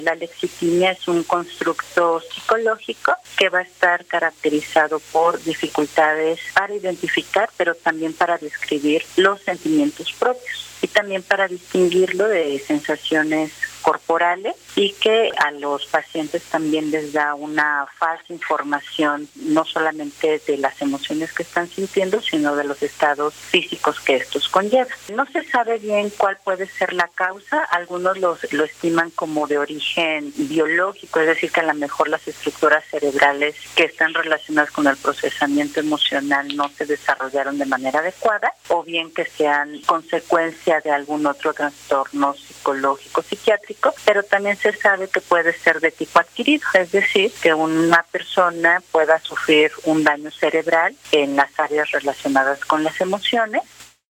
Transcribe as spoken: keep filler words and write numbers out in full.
La lexitimia es un constructo psicológico que va a estar caracterizado por dificultades para identificar, pero también para describir los sentimientos propios y también para distinguirlo de sensaciones corporales, y que a los pacientes también les da una falsa información, no solamente de las emociones que están sintiendo, sino de los estados físicos que estos conllevan. No se sabe bien cuál puede ser la causa, algunos los, lo estiman como de origen biológico, es decir, que a lo mejor las estructuras cerebrales que están relacionadas con el procesamiento emocional no se desarrollaron de manera adecuada, o bien que sean consecuencia de algún otro trastorno psicológico, psiquiátrico, pero también se sabe que puede ser de tipo adquirido, es decir, que una persona pueda sufrir un daño cerebral en las áreas relacionadas con las emociones